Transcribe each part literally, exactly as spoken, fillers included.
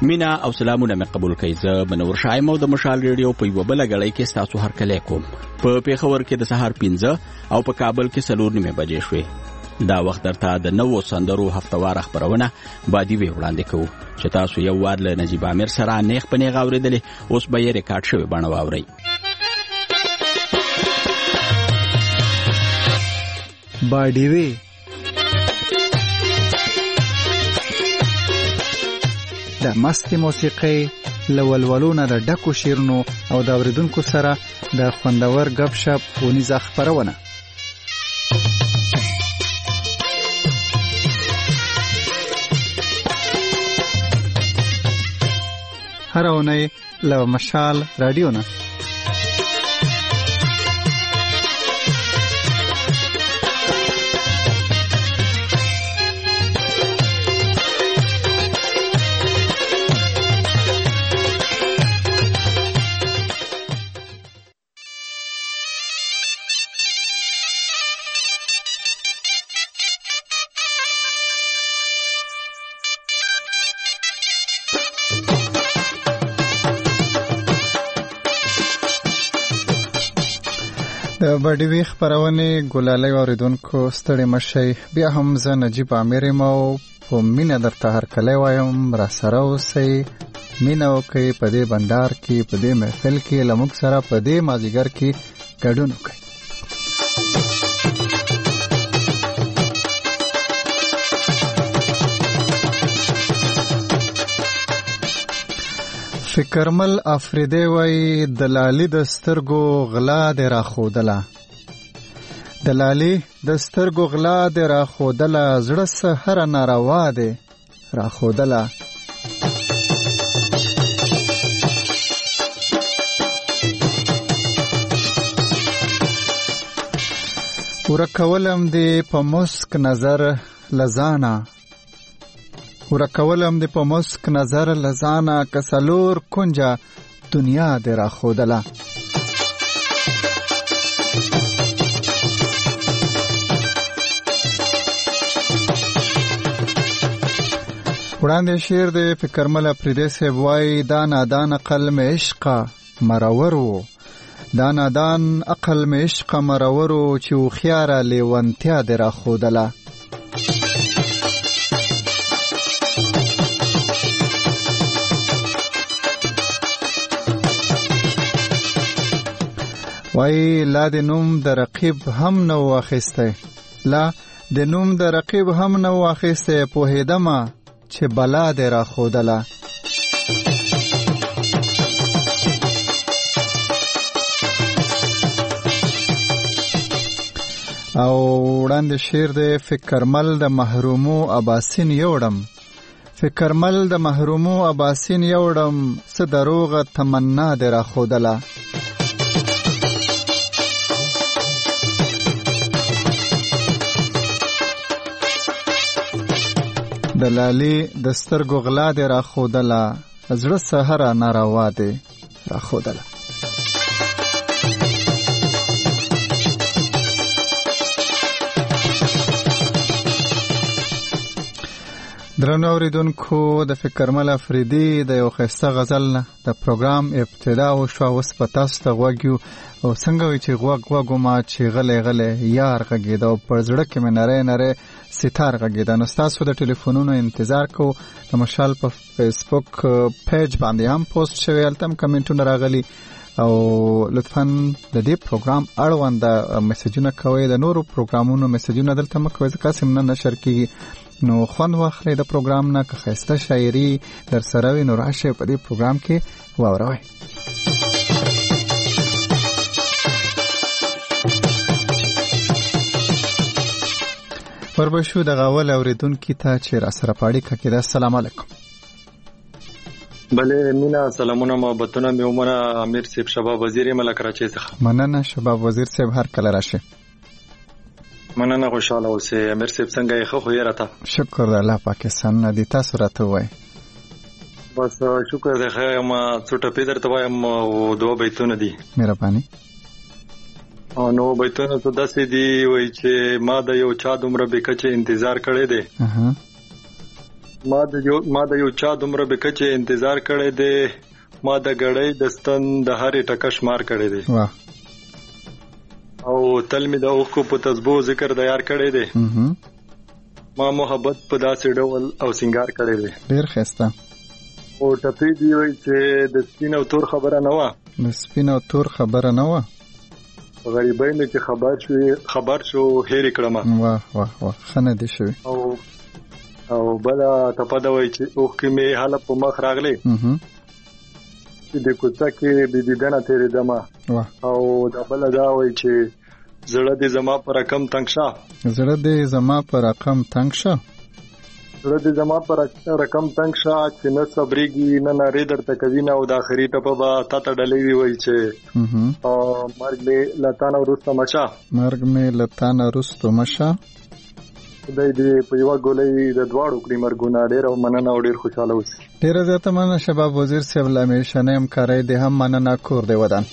مینا او سلامونه مې قبول کړئ. زه منور شایم او د مشال ریډیو په یو بل غړی کې تاسو هر کله کوم. په پیښور کې د سهار پنځه او په کابل کې څلور نیمه بجې شوې. دا وخت درته د نوو سندرو هفتوار خبرونه باندې وی وړاندې کوو چې تاسو یو وار له نجیب امیر سره نیخ په نیغ اوریدلې، اوس به یې ریکارډ شوی بڼه واورئ. باډي وی د مستي موسیقي لولولونه د ډکو شیرونو او د اوریدونکو سره د خوندور غب شپ ونیزه خبرونه. هر اونۍ له مشال رادیو نه د باډي وی خبرونه ګلالۍ اوریدونکو ستړي مشي. بیا هم زه نجیب امیر مو په مینا درته هر کله وایم را سره اوسئ، مینا وکئ په دې بندار کې، په دې محفل کې لمک سره په دې مازیګر کې ګډون وکئ. فکرمل افریدی وای دلالی د سترګو غلا د راخودله، دلالی د سترګو غلا د راخودله، زړه سحر ناروا دی راخودله. ورکولم دی په مسک نظر لزانا، ورکولم دی په مسک نظر لزانا، کسلور کنجا دنیا دی را خودلا. وړاندې شعر دی فکرمل افریدی صاحب وای دا نادان عقل می عشق مرور و، دا نادان عقل می عشق مرور و، چې هوښیاره لیوانتیا دی را خودلا. وای لا د نوم د رقیب هم نو واخیسته، لا د نوم د رقیب هم نو واخیسته، پوهیدم چې بلا د را خودله. او وړاندې شعر د فکرمل د محرومو اباسین یوړم، فکرمل د محرومو اباسین یوړم، څه دروغه تمنا د را خودله. دلالی د سترګو غلا دی را خودله، زړه سحر ناروا دی را خودله. درنو اوریدونکو د فکرمل افریدی د یو ښایسته غزل نه د پروګرام ابتدا وشوه. اوس په تاسو ته غوږ یو او څنګه وي چې غوږ غوږ ما چې غلی غلی یار غږېده او پر زړه کې مې نری نری ستار غږېده. نو ستاسو د ټلیفونونو انتظار کوو. د مشال په فیسبوک پیج باندې هم پوسټ شوی، هلته هم کمنټونه راغلي او لطفاً د دې پروګرام اړونده میسجونه کوئ. د نورو پروګرامونو میسجونه دلته مه کوئ ځکه هسې نه نشر کېږي. نو خوند واخلئ د پروګرام نه، که ښایسته شاعري در سره وي نو راشئ په دې پروګرام کې واوروئ. وربشو د غاول اوریدونکي ته چې را سره په اړیکه کې ده. السلام علیکم. بله مینا سلامونه محبتونه مې ومنه. امیر صاحب شباب وزیر یم له کراچۍ څخه. مننه شباب وزیر صاحب، هر کله راشئ. مننه، خوشاله اوسئ. امیر صاحب څنګه یې؟ ښه خو یې راته؟ شکر د الله پاکستان نه دی. تاسو راته ووایئ. بس شکر دی ښه یم. څو ټپې درته وایم او دوه بیتونه دي. مهرباني. نو بیتونه څه داسې دي وایي چې ما د یو چا دومره بې کچې انتظار کړی دی ما د یو ما د یو چا دومره به کچې انتظار کړی دی، ما د غړې د ستن د هرې ټکه شمار کړی دی. واه. او تل می د اوخو په تسبو ذکر د یار کړی دی. ما محبت په داسې ډول او سنگار کړی دی. ډیر ښایسته. او ټپې دی وای چې د سپین او تور خبره نه و. د سپین او تور خبره نه و. غریبۍ مې چې خبر شو خبر شو هېر کړم. واه واه واه خنه دي شوی. او او بل ټپه دا وای چې اوخ کې مې حاله په مخ راغلی. اها. چې د کوڅه کې د دیدنه تیرې دمه. واه. او دا بل دا وای چې زړه دې زما پر رقم تنگ شه. زړه دې زما پر رقم تنگ شه. زړه دې زما پر رقم تنگ شه چې نه صبرېږي نه نارې درته کوي نه. او د آخري ټپه به تا ته ډلې وي وای چې مرګ مې له تا نه وروسته مشه. مرګ مې له تا نه وروسته مشه. خدای دې په یوه ګولۍ د دواړو کړي مرګونه. ډېره مننه او ډېر خوشحاله اوسئ. ډېره زیاته مننه شباب وزیر صاحب له همیشنۍ همکارۍ دې هم مننه. کور دې ودان.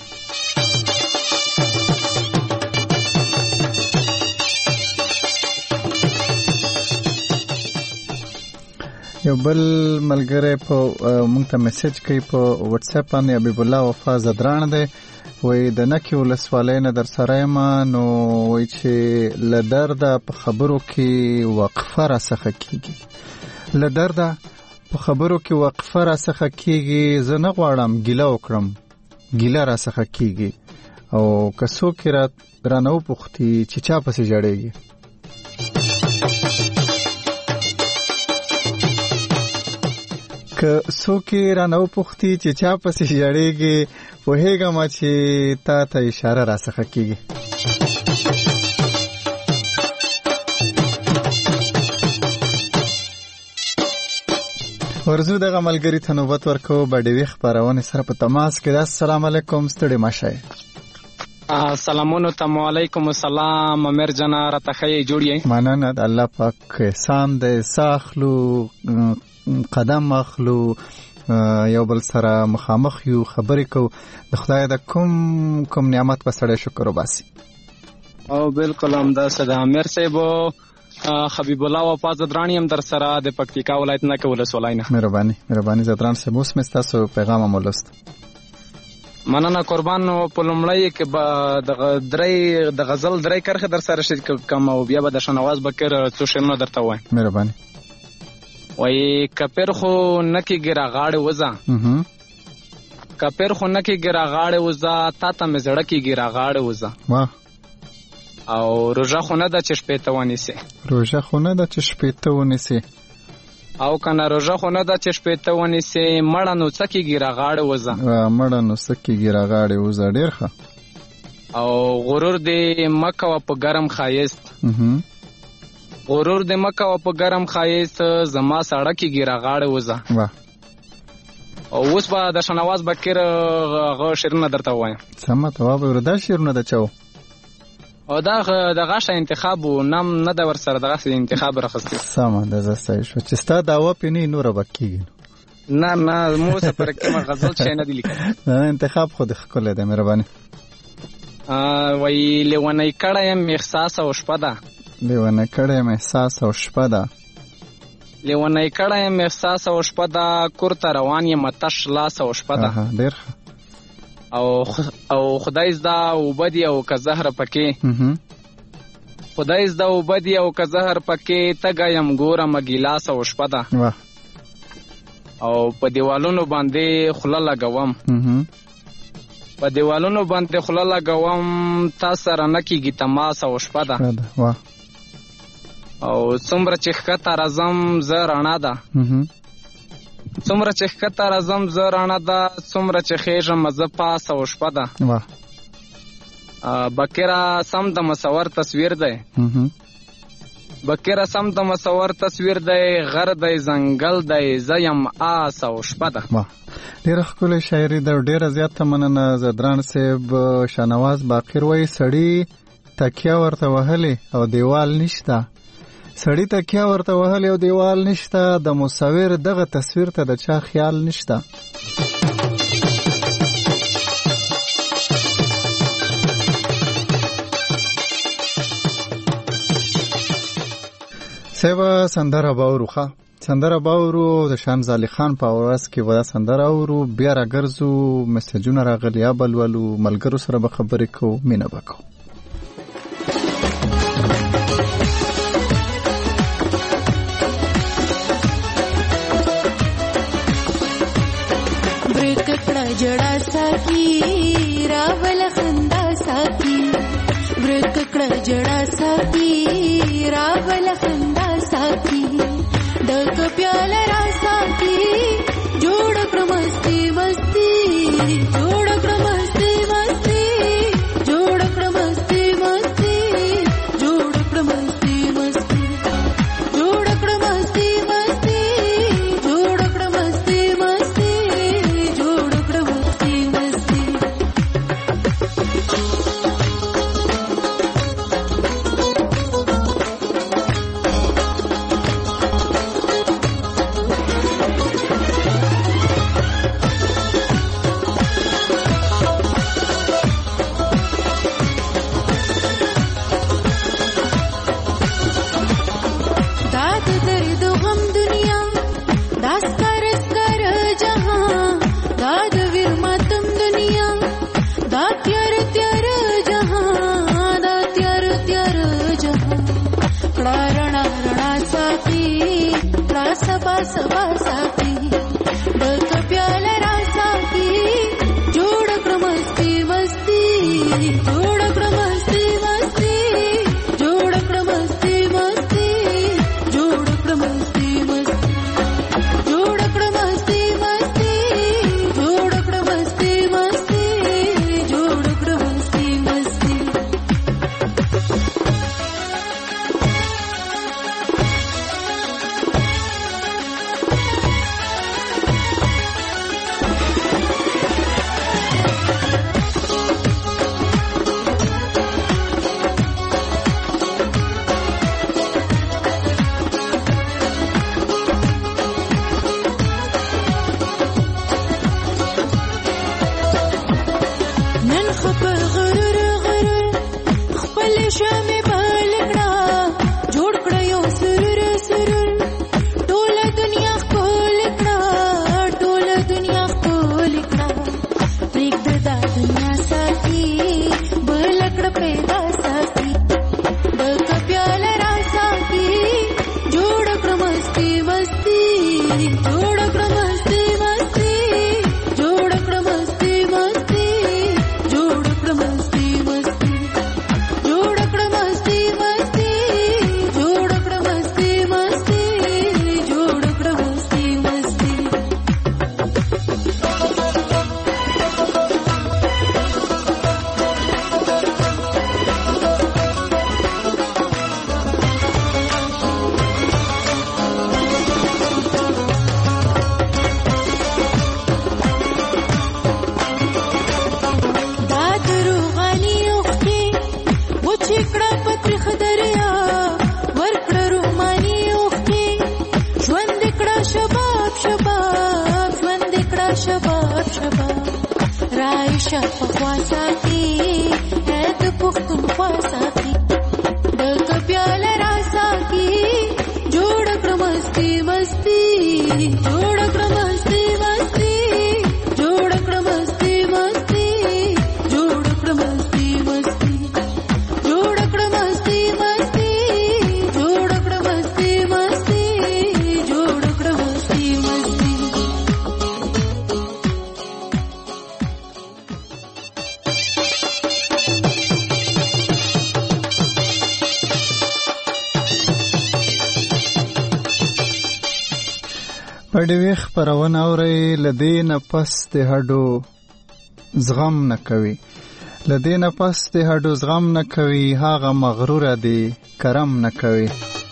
یو بل ملګری په مونږ ته میسج کوي په واتس اپ باندې. حبیب الله وفا زدران دی، وای د نکې ولسوالۍ نه در سره یم، نو وای چې له درده په خبرو کې وقفه راڅخه کېږي. له درده په خبرو کې وقفه راڅخه کېږي. زه نه غواړم ګیله وکړم، ګیله راڅخه کېږي. او که څوک رانه وپوښتي چې چا پسې ژړېږي، که څوک رانه وپوښتي چې چا پسې ژړېږي، پوهېږم چې تا ته اشاره راڅخه کېږي. ورځو دغه ملګري ته نوبت ورکوو به ډېوې خپرونې سره په تماس کې. السلام علیکم، ستړي مه شئ. سلامونو ته علیکم السلام. امیر جانا راته ښه جوړ یې؟ مننه، د الله پاک احسان دی. ساه اخلو، قدم اخلو، یو بل سره مخامخ یو، خبرې کوو. د خدای د کوم کوم نعمت په سړی شکر وباسي. او بالکل همداسې د امیر صاحب حبیب الله وفا زدران یم در سره د پکتیکا ولایت نکې ولسوالۍ نه. مهرباني مهرباني زدران صاحب، اوس مې ستاسو پیغام هم ولوست. مننه قربان. په لومړی کې به د درې د غزل درې کرښې در سره شریک کوم او بیا به د شنواز بکر څو شعرونه درته وایم. مهرباني. وای کپر خو نکې ګرا غاړې وزا کپر خو نکې ګرا غاړې وزا تا ته مې زړه کې ګرا غاړې وزا. واه. او روژه خو نه ده چې شپې ته ونیسې. روژه خو نه ده چې شپې ته ونیسې. او کنه روژه خو نه ده چې شپې ته ونیسې. مړه نو څه کېږي را غاړې وزه. مړه نو څه کېږي را غاړې وزه. ډېر ښه. او غرور دې مه کوه په ګرم ښایست. غرور دې مه کوه په ګرم ښایست. زما ساړه کېږي را غاړې وزه. واه. او اوس به د شنواز بکر هغه شعرونه درته ووایم. سمه ته ووایه. دا شعرونه د چا و؟ او دا د غاښه انتخاب و، نام نه ده ورسره دغسې انتخاب راخستی. سمه ده، زه ستایي شوه چې ستا دعوا پې نه وي نوره به کېږي. نه نه مو اوسه پرې کومه غزل شی نه دي لیکلی. نه انتخاب خو دې ښکلی دی. مهرباني. وایي لیونی کړی یم احساس او شپه ده. لیونی کړی یم احساس او شپه ده. لیونی کړی یم احساس او شپه ده. کور ته روان یم تش لاس او شپه ده. ډېر ښه. او او خدای زده اوبه دي او که زهر پکې. خدای زده اوبه دي او که زهر پکې. تږی یم ګورم ګیلاس او شپه ده. او په دیوالونو باندې خوله لګوم. په دیوالونو باندې خوله لګوم. تا سره نه کېږي تماس او شپه ده. او څومره چې ښکته راځم زه رڼا ده. څومره چې ښکته راځم زه رڼا ده. څومره چې خېژم زه پاس او شپه ده. بکره سم د مصور تصویر دی. بکره سم د مصور تصویر دی. غر دی ځنګل دی زه یم آس او شپه ده. ډېره ښکلې شاعري ده. ډېره زیاته مننه زدران صاحب. شاهنواز باقر وایي سړي تکیه ورته وهلې او دیوال نشته. سړی تکیه ورته وهلې او دیوال نشته. د مصور دغه تصویر ته د چا خیال نشته. صاحب سندره باوروخه سندره باورو د شان زالی خان په اواز کې ودا سندره اورو بیا راګرځو میسجونه راغلي یا بلولو ملګرو سره به خبرې کوو مینه وکړو برک کړه جړا ساکی راول خندا ساکی برک کړه جړا ساکی راول خندا ساکی دک پیال راسا کی جوڑ کر مستی مستی جوڑ کر مستی مستی جوڑ کر مستی مستی جوڑ کر مستی مستی جوڑ کر مستی مستی جوڑ کر مستی مستی جوڑ کر مستی مستی सबा सबा साथी बक प्याल रासा की जोड़ कर मस्ती मस्ती जोड़ कर मस्ती मस्ती जोड़ कर मस्ती मस्ती जोड़ कर मस्ती मस्ती जोड़ कर मस्ती मस्ती जोड़ कर मस्ती मस्ती जोड़ कर मस्ती मस्ती پړوي خبرونه اوري لدې نه پس د هډو زغم نه کوي لدې نه پس د هډو زغم نه کوي هاغه مغرور دی کرم نه کوي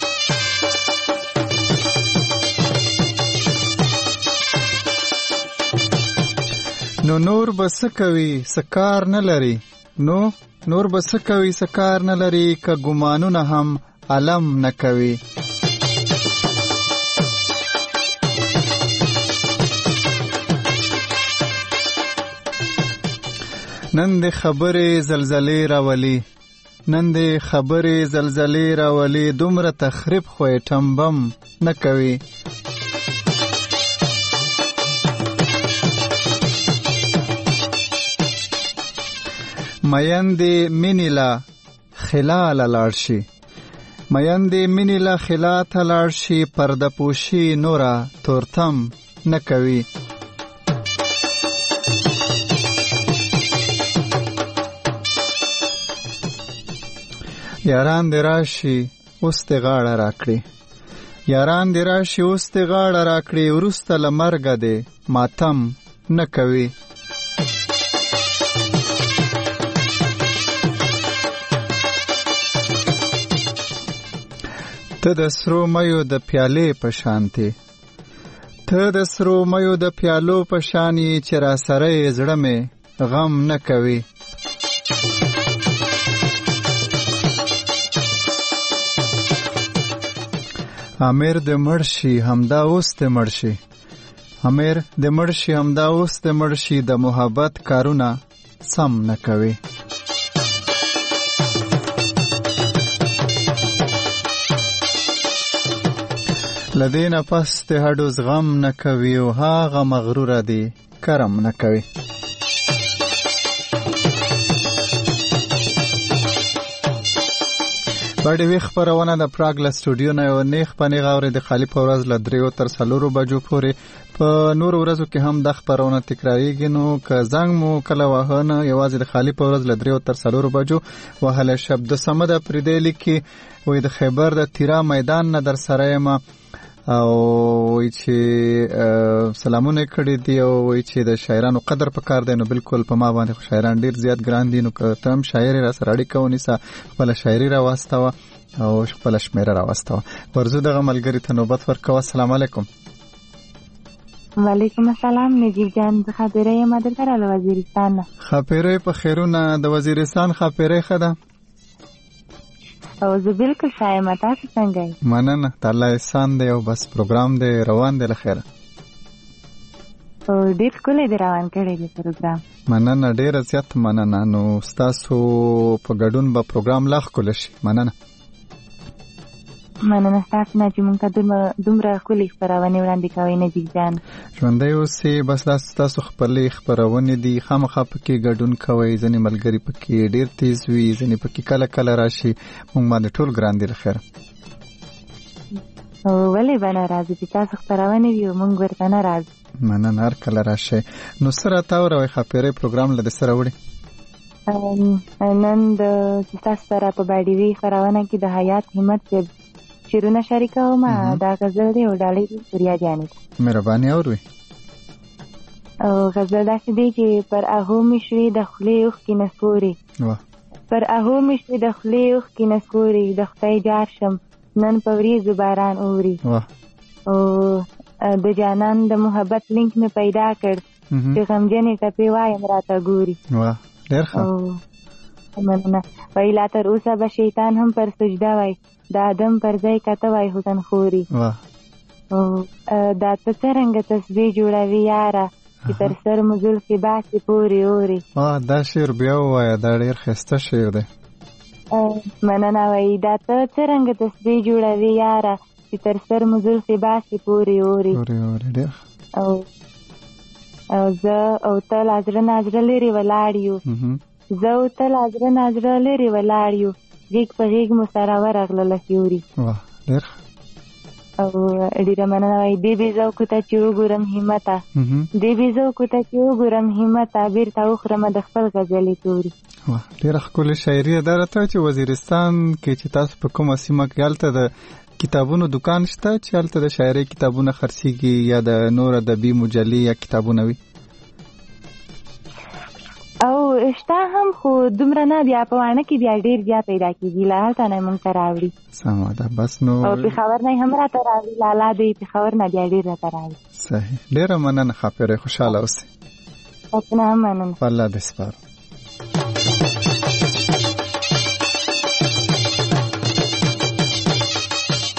نو نور بس کوي سکار نه لري نو نور بس کوي سکار نه لري ک ګمانونه هم علم نه کوي نن د خبرې زلزلې راولي نن دې خبرې زلزلې راولي دومره تخریب خو یې ټمبم نه کوي میندې مینې لا خلاله لاړ شي میندې مینې لا خلا ته لاړ شي پرده پوشي نوره تورتم نه کوي یاران دې راشي اوس دې غاړه راکړي یاران دې راشي اوس دې غاړه راکړي وروسته له مرګه دې ماتم نه کوي ته د سرو مېو د پیالې په شانتې ته د سرو مېو د پیالو په شان یې چې را سره یې زړه مې غم نه کوي امیر د مړ شي همدا اوس د مړ شي امیر د مړ شي همدا اوس د مړ شي د محبت کارونه سم نه کوي لدې نه پس د هډو زغم نه کوي او هغه مغروره دی کرم نه کوي باندې وی خبرونه د پراګ له سټوډیو نه یو نیخ پنی غاوري د خالی په ورځ ل دریو تر څلورو بجو پورې په نور ورځو کې هم د خبرونه تکراریږي نو که زنګ مو کله وهنه یوازې د خالی په ورځ ل دریو تر څلورو بجو وهله شب د سمد پردېلی کې وې د خیبر د تیرا میدان نه در سره ما او وی چې سلامونه کړی دی او وی چې د شاعرانو قدر پکار دی نو بالکل په ما باندې شاعران ډیر زیات ګران دي نو که تم شاعر را سره اړیکه ونیسه خپل شاعري را واستوه او خپل شمیره را واستوه ورزو دغه ملګری ته نوبت ورکوه السلام علیکم وعلیکم السلام نجیب جان خبره یم درته را وزیرستان خبره په خیرونه د وزیرستان خبره خده او زه بالکل شایم تاسو څنګه یې مننه تعالی احسان دی او بس پروګرام دی روان دی لخيره او ډیر کولې دی روان کړی دی پروګرام مننه ډیر زیات مننه نو تاسو په ګډون به پروګرام لاخ کول شي مننه مننه تاسو نه چې مونږ ته دومره کولې خبرونه وړاندې کوي نجیب جان ژوندۍ اوسې بس تاسو خپلې خبرونه دي خامخا پکې ګډون کوي ځنې ملګری پکې ډیر تیز وي ځنې پکې کله کله راشي مونږ باندې ټول ګران دي لخيره او ولې باندې راځي چې تاسو خبرونه وي مونږ ورته نه راځي مننه هر کله راشي نو سره تاور او خبرې پروګرام لده سره وړي نن د تاسو سره په باندې وی خبرونه کې د حیات همت شیرونه شریکه ما دا غزل دی او ډالۍ سوریا جانې مهرباني اوري او غزل دا چې دی چې پر اهو مشوي د خلی اوخ کې نسوري واه پر اهو مشوي د خلی اوخ کې نسوري د خدای جار شم نن په وریځو باران اوري واه او د جانان د محبت لینک مې پیدا کړ چې غمجنې ټپې وایم راته ګوري واه ډېر ښه مننه ویلا تر اوسه به شیطان هم پر سجده وای د آدم پر ځای کته وای حسن خوري واه او دا ته څنګه تسبیح جوړوي یاره چې تر سر مزل کې باسي پوري اوري واه دا شعر بیا وای دا ډېر ښایسته شعر دی مننه وای دا ته څنګه تسبیح جوړوي یاره چې تر سر مزل کې باسي پوري اوري اوري اوري ډېر او او زه او ته لازره نازره لري ولاړیو زه او ته لازره نازره لري ولاړیو غیږ په غیږ مو سره ورغلله سیوري واه ډېر او ډېره مننه وایي دې بې ذوقو ته چې وګورم همته دې بې ذوقو ته چې وګورم همته بېرته وخورمه د خپل غزلې توري واه ډېره ښکلې شاعري ده راته چې وزیرستان کې چې تاسو په کومه سیمه کې هلته د کتابونو دکان شته چې هلته د شاعرۍ کتابونه خرڅېږي یا د نور ادبي مجلې یا کتابونه وي او شته هم خو دومره نه بیا په وانه کې بیا ډېر بیا پیدا کېږي له هلته نه موږ ته راوړي سمه ده بس نو او پېښور نه هم راته راوړي لالا دی پېښور نه بیا ډېر راته راوړي صحیح ډېره مننه خاپیرې خوشحاله اوسئ تاسو نه هم مننه الله دې سپارو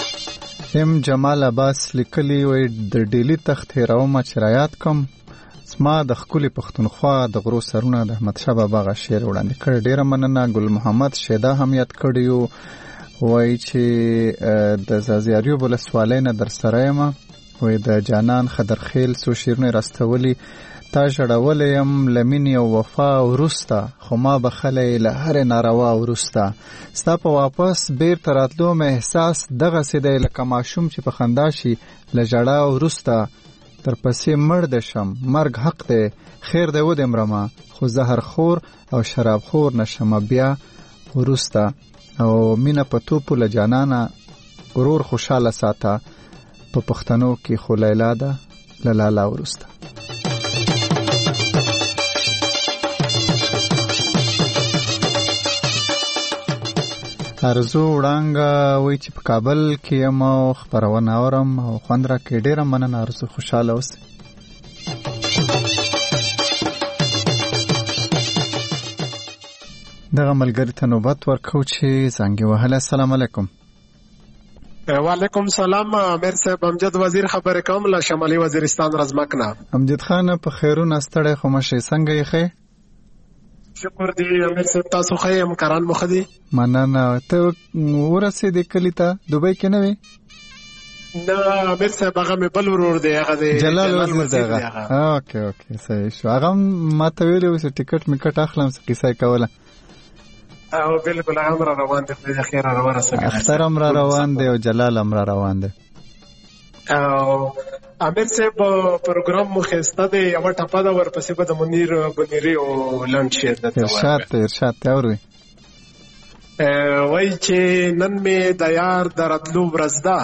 ام جمال عباس لیکلی وی د ډیلی تخت هراومه چې رایات کم ما د ښکلي پښتونخوا د غرو سرونه د احمدشاه بابا غا شعر وړاندې کړ. ډیره مننه. ګل محمد شیدا هم یاد کړیو، وایي چې د زازیاریو ولسوالۍ نه در سره یم، وایي د جانان خدرخیل څو شعرونه راستولي، تا ژړولی یم له مینې او وفا وروسته، خو ما بخلی له هرې ناروا وروسته. ستا په واپس بیرته راتلو مې احساس دغسې دی لکه ماشوم چې په خندا شي له ژړا وروسته. در پسې مړ د شم، مرګ حق دی، خیر دی ودې مرمه، خو زهر خور او شراب خور نشمه بیا وروسته. او مینه په توپو له جانانه ورور خوشحاله ساته، په پښتنو کې خو لیلا ده له لالا وروسته. ارزو وړانګه وایي چې په کابل کې یم او خپرونه اورم او خوند راکوي. ډېره مننه ارزو، خوشحاله اوسئ. دغه ملګري ته نوبت ورکو چې زنګ وهلی. السلام علیکم. وعلیکم سلام امیر صاحب، امجد وزیر خبرې کوم له شمالي وزیرستان رزمک نه. امجد خان په خیرونه ستړی خو مشې څنګه یې ښې؟ شکر دی امیر صاحب، تاسو ښه یم؟ کران مو ښه دي؟ مننه. ته ورسېدې کلي ته؟ دوبۍ کې نه وې؟ نه امیر صاحب، هغه مې بل ورور دی، هغه دی جلال وزیر دی. هغه اوکې اوکې صحیح شو. هغه ما ته ویلي و چې ټکټ میکټ اخلم، څه کیسه یې کوله؟ او بالکل هغه هم را روان دی، خدای خیر را ورسوي. اختر هم را روان دی او جلال هم را روان دی. او امیر صاحب پروګرام مو ښایسته دی، یوه ټپه ده، ورپسې به د منیر بنیري او لنډ شعر درته وایم. ارشاد ته ارشاد ته اورئ. وایي چې نن مې د یار د راتلو ورځ ده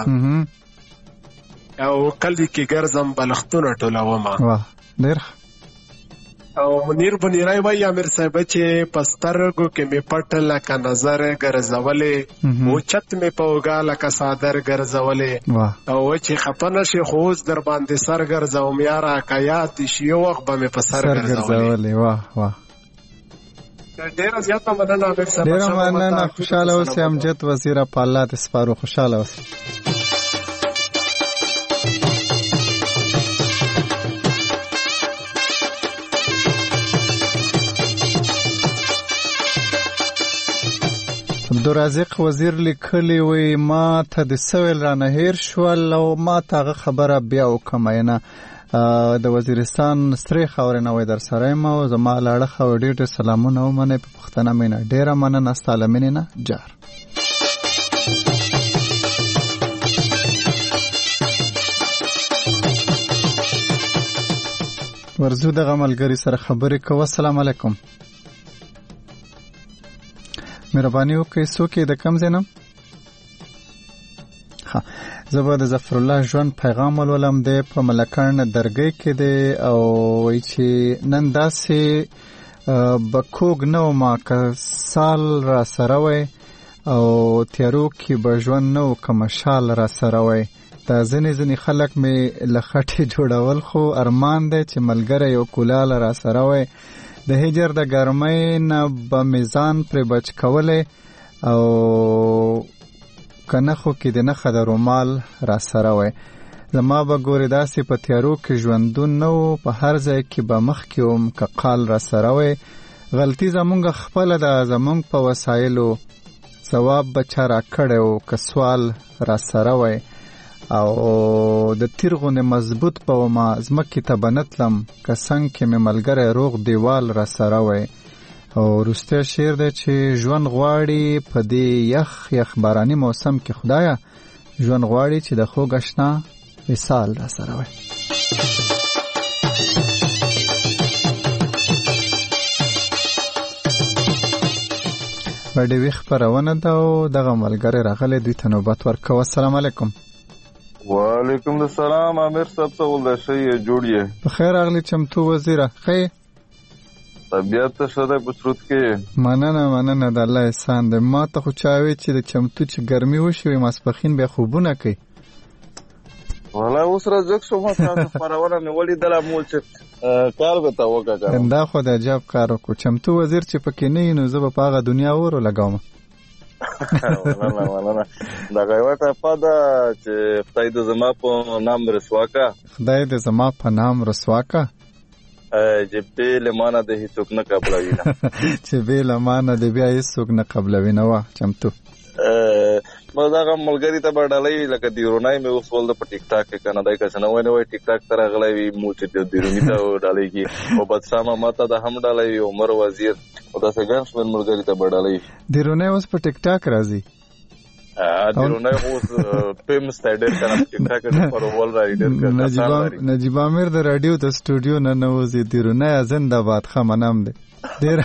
او کلي کې ګرځم بلښتونه ټولومه. واه ډېر. او منیر بنیری وایي امیر صاحب چې په سترګو کې مې پټ لکه نظر ګرځولې، اوچت مې په اوږه لکه څادر ګرځولې، او چې خفه نه شي خو اوس در باندې سر ګرځوم یاره، که یاد دې شي یو وخت به مې په سر ګرځولې. واه واه ډېره زیاته مننه امیر صاحب. ډېره مننه. خوشحاله اوسئ امجد وزیره، په الله دې سپارو. خوشحاله اوسئ. عبدالرازق وزیر لیکلی وی ما ته د سویل رانه هیر شول او ما ته هغه خبره بیا وکړم. ینه د وزیرستان سترې خاورې نه وی در سره یم او زما له اړخه ډېر ډېر سلامونه ومنئ په پښتنه مینه. ډېره مننه ستا له مینې نه جار. ورځو دغه ملګري سره خبرې کوو. السلام علیکم. مهرباني وکړئ څوک یې د کوم ځای نه؟ ښه، زه به د ظفرالله ژوند پیغام ولولم. دی په ملکڼ درګۍ کې دی او وایي چې نن داسې به کوږ نه وم که سال را سره وی او تیارو کې به ژوند نه و که مشال را سره وی. دا ځینې ځینې خلک مې له خټې جوړول خو ارمان دی چې ملګری یو کولال را سره وی. د هجر د ګرمۍ نه به میزان پرې بچ کولی او که نښو کې د نښه د رومال را سره وی. زما به ګورې داسې په تیارو کې ژوندون نه و، په هر ځای کې به مخکې وم که قال را سره وی. غلطي زمونږ خپله ده، زمونږ په وسایلو ځواب به چا را کړی و که سوال را سره وی. او د تیر غونې مضبوط به ومه ځمکې ته به نه تلم که څنګ کې مې ملګری روغ دیوال را سره وی. او وروستی شعر دی چې ژوند غواړي په دې یخ یخ باراني موسم کې خدایه، ژوند غواړي چې د خوږ اشنا وصال را سره وی. بډې وی خپرونه ده او دغه ملګری راغلی، دوی ته نوبت ورکوه. السلام علیکم. وعلیکم السلام امیر صاحب، څه ول ده؟ ښه یې جوړ یې؟ بخیر راغلی چمتو وزیره، ښه یې؟ طبیعت ته ښه دی په سرود کې؟ مننه مننه، د الله احسان دی. ما ته خو چا وی چې د چمتو چې ګرمي وشي وي ماسپښین بیا خوبونه کوي. والله اوس راځک شو ما تاسو خبرونه مې ولیدله مول چې کار به تا وکړه. دا خو د عجب کار وکړو. چمتو وزیر چې پکې نه وي نو زه به په هغه دنیا ورو لګوم. مننه مننه. دغه یوه ټپه ده چې خدای دې زما په نام رسوا کا. خدای دې زما په نام رسوا کا. چې به لمانه د هیڅوک نه قبلوي نه چې به لمانه د بیا هیڅوک نه قبلوي نه وا چمتو ما دا ملګری ته بډالای لکه دیرونای مې اوس ول د ټیک ټاک کې کنه دای که څنګه وای ټیک ټاک تر غلای مو چې دیرونی ته ډالای کی او بدسامه ماته د هم ډالای عمر وزیر او دا څنګه څومره ملګری ته بډالای دیرونای اوس په ټیک ټاک راځي ا دیرونای اوس فیمس سټایډر کنه ټیک ټاک پر ول رایډر کنه نجیب نجیب امیر د رادیو د سټوډیو نه نوځي دیرونای زنده باد خمنام دی ډیر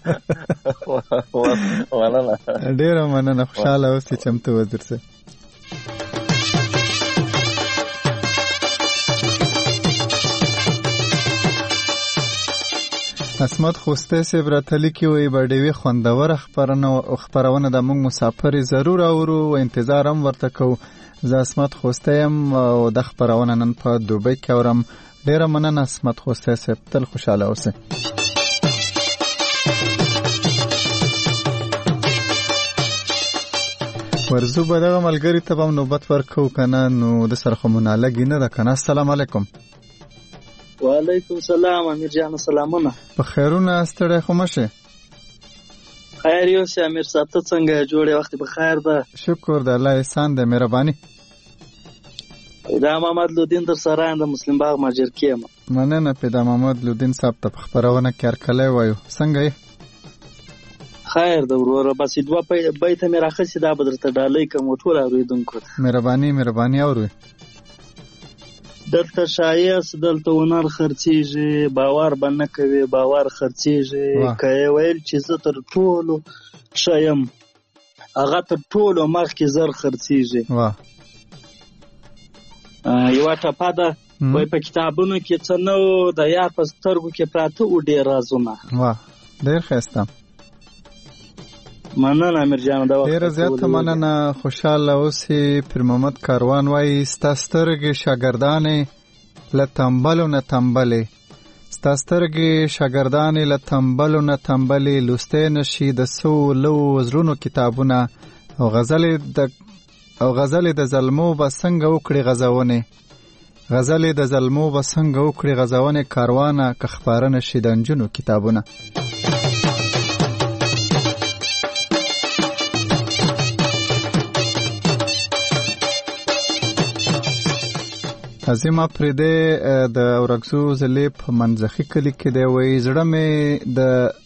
مننه ډیر مننه خوشاله اوسې چمتو وزیر سره اسمت خوسته سي براتلی کې وي بډېوي خوندور خبرونه او خبرونه د موږ مسافر ضرور اورو او انتظار هم ورته کوو زه اسمت خوسته يم او د خبرونه نن په دوبۍ کې اورم ډیر مننه اسمت خوسته سي تل خوشاله اوسئ ورزو به دغه ملګری ته هم نوبت ورکو کنه نو د سره خو منالګي نه ده کنه السلام علیکم وعلیکم السلام امیر جان سلامونه په خیرونه ستړی خو مشه خیر یو سي امیر صاحب ته څنګه جوړه وخت په خیر ده شکر د الله احسان د مهرباني دا محمد لودین در سره د مسلم باغ ماجر کېم مننه پیدا محمد لودین صاحب ته خبرونه کار کله وایو څنګه خیر د وروره بس دوه بیت مې راخسي دا بدرته ډالۍ کوم ټول اوریدونکو مهرباني مهرباني اوري دلته شایس دلته ونر خرڅیږي باور باندې کوي باور خرڅیږي کوي ویل چې زه تر ټولو شایم هغه تر ټولو مخکې زر خرڅیږي واه یو ټاپه ده وای په کتابونو کې څه نو د یار په سترګو کې پراته و ډیر رازونه واه ډیر ښه مننه امیر جان دا ډیر زیات مننه خوشاله اوسې پر محمد کاروان وای ستاسترګې شاګردانې لتمبلو نه تمبلې ستاسترګې شاګردانې لتمبلو نه تمبلې لوستې نشي د سو لو وزرونو کتابونه او غزلې د او غزلې د زلمو بسنګ وکړي غزاونه غزلې د زلمو بسنګ وکړي غزاونه کاروانه که خبره نشي د انجونو کتابونه عظیم افریده د اورګزو زلې په منځخي کلی کې دی وای زړه مې د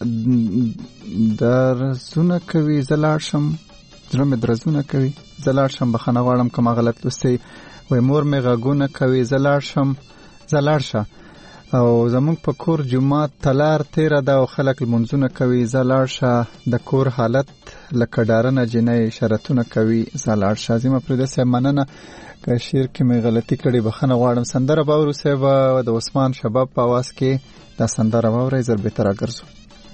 درزونه کوي زلاړشم زړه مې درزونه کوي زلاړشم بخنه غواړم کوم غلط لوستي وای مور مې غاګونه کوي زلاړشم زلاړشه او زموږ په کور جمعه تلار تیرا دا خلک منځونه کوي زلاړشه د کور حالت لکه ډارنه جنې شرطونه کوي زلاړشه عظیم افریده سه مننه که شعر کې مې غلطي کړې بخنه غواړم سندره باورو صاحب د عثمان شباب په आवाज کې دا سندره باورې زر به تر اگرزو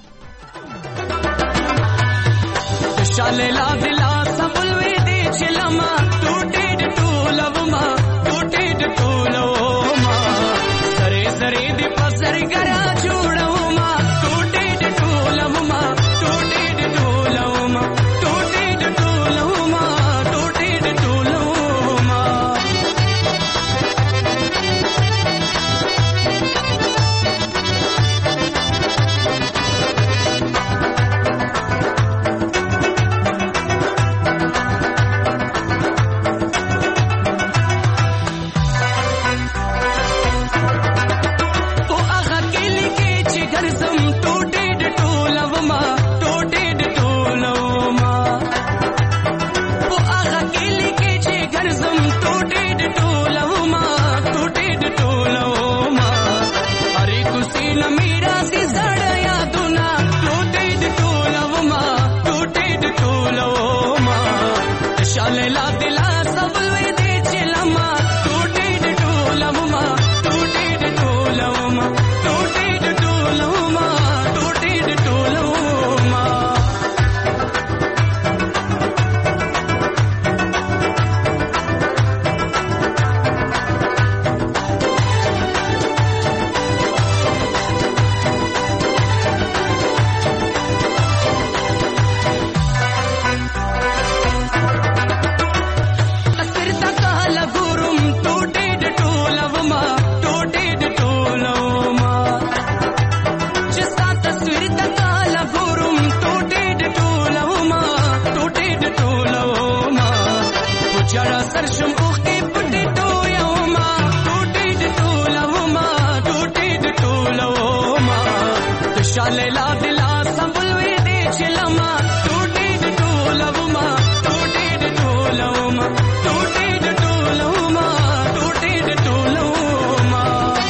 شاله لا دلا سبلوي دي چلما ټوټې ټولوما ټوټې ټولوما سره سره دې پسر ګرا جوړوما ټوټې ټولوما ټوټې ټولوما ټوټې ټولوما ټوټې ټولوما ژړا سر شم اوښکې پټې تویوما ټوټې د ټولوما ټوټې د ټولوما د شاه لیلا د لاسه ولوې دې چلما ټوټې د ټولوما ټوټې د ټولوما ټوټې د ټولوما ټوټې د ټولوما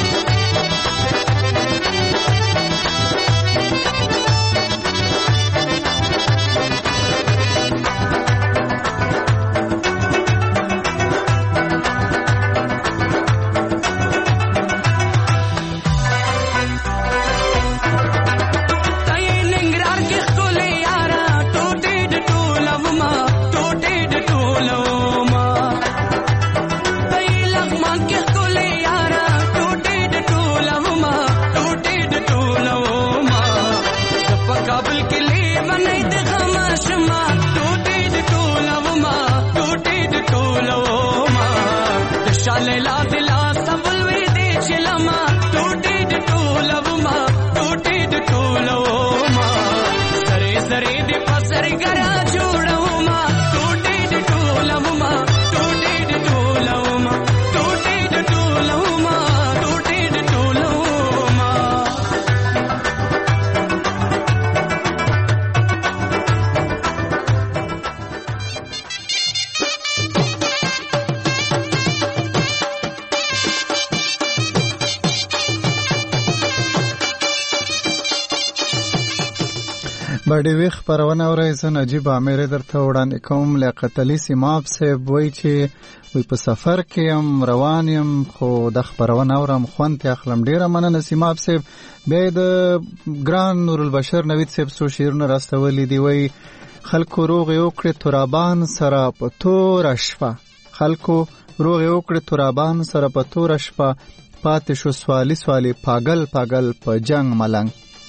باډي ویخ پرونه اورئ زه نجیب عامر درته وړاندې کوم. لیاقت علي سیماب صاحب وایي چې وی په سفر کې یم روان یم خو د خپرونه اورم خوند یې اخلم. ډېره مننه سیماب صاحب. بیا د ګران نورالبشر نوید صاحب څو شعرونه راستولي دي. وایي خلکو روغې وکړې ترابان سره په توره شپه خلکو روغې وکړې ترابان سره په توره شپه پاتې شو سوالي سوالي پاگل پاگل په جنگ ملنګ.